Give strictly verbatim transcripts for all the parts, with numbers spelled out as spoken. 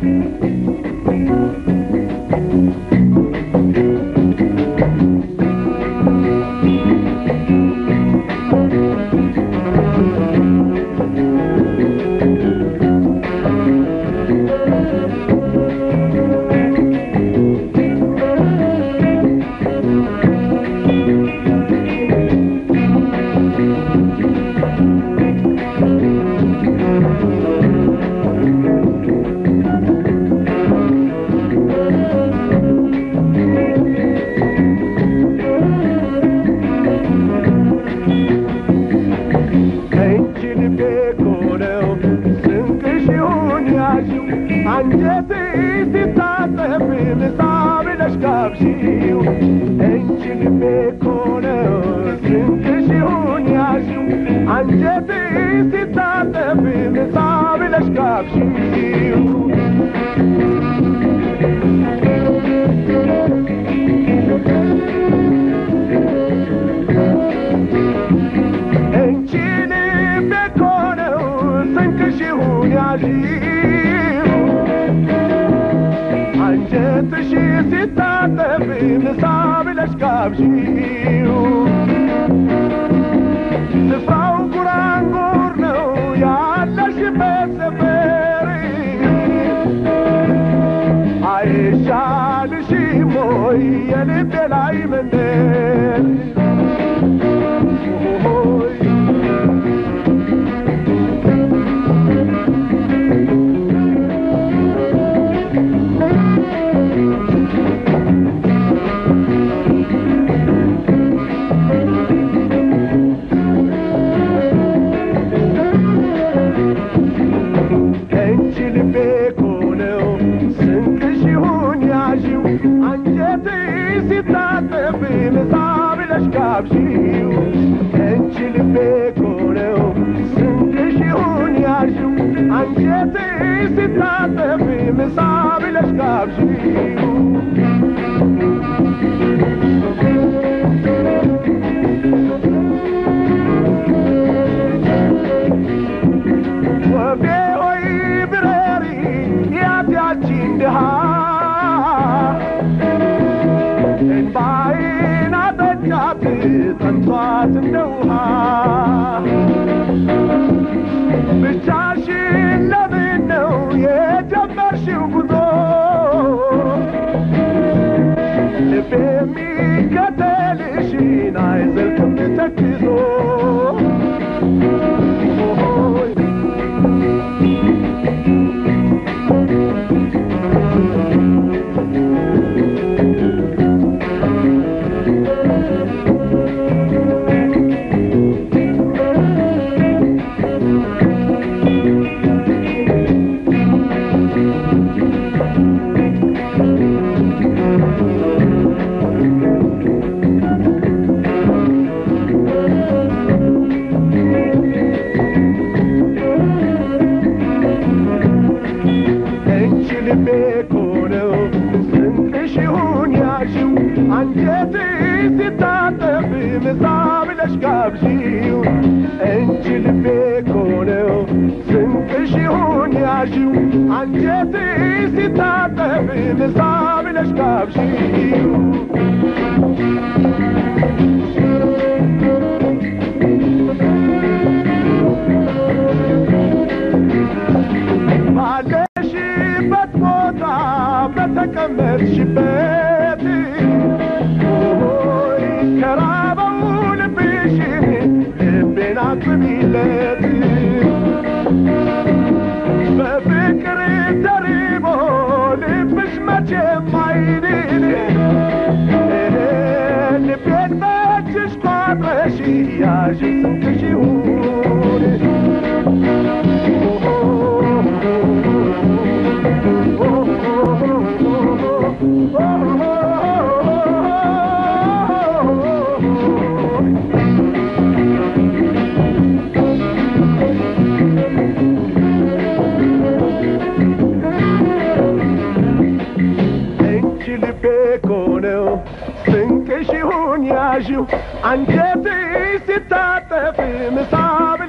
አንጀቴ ሲታጠፍ ምሳብ ለሽጋ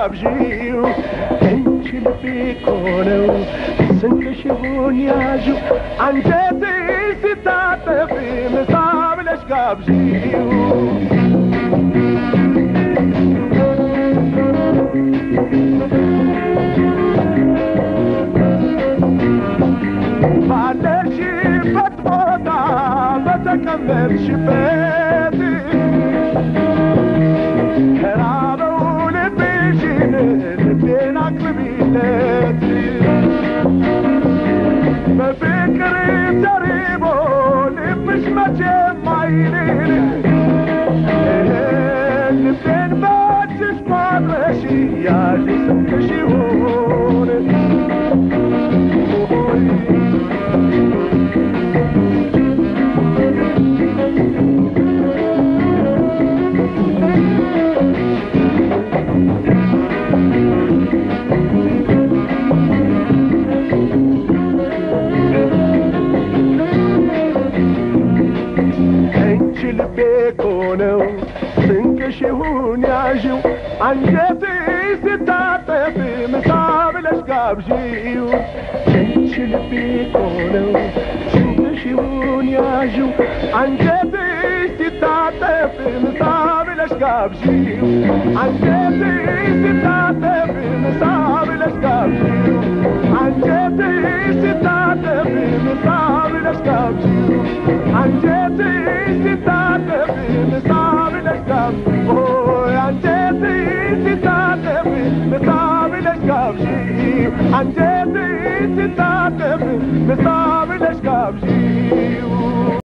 ጋብዢው እንቺ ልቤ ኮነው ስንቅሽ ይሁን ያዥው አንጀቴ ሲታጠፍ ምሳ ብለሽ ጋብዢው ባለሽበት ቦታ በተቀመጥሽበት ከራበው ልብሽን ልቤን አቅርቢለት በፍቅር ተሪቦ ልብሽ መቼም አይልል ልቤን በእጅሽ ማድረሽ ያዥ ስንቅሽ ይሁን ልቤ ኮነው ስንቅሽ ይሁን ያዥው አንጀቴ ሲታጠፍ ምሳ ብለሽ ጋብዢው እንቺ ልቤ ኮነው ስንቅሽ ይሁን ያዥው አንጀቴ ሲታጠፍ ምሳ ብለሽ ጋብዢው አንጀቴ ሲታጠፍ ምሳ ብለሽ ጋብዢው አንጀቴ ሲታጠፍ ምሳ ብለሽ ጋብዢው አንጀቴ ሲታጠፍ ምሳ ብለሽ ጋብዢው አንጀቴ ሲታጠፍ ምሳ ብለሽ ጋብዢው አንጀቴ ሲታጠፍ ምሳ ብለሽ ጋብዢው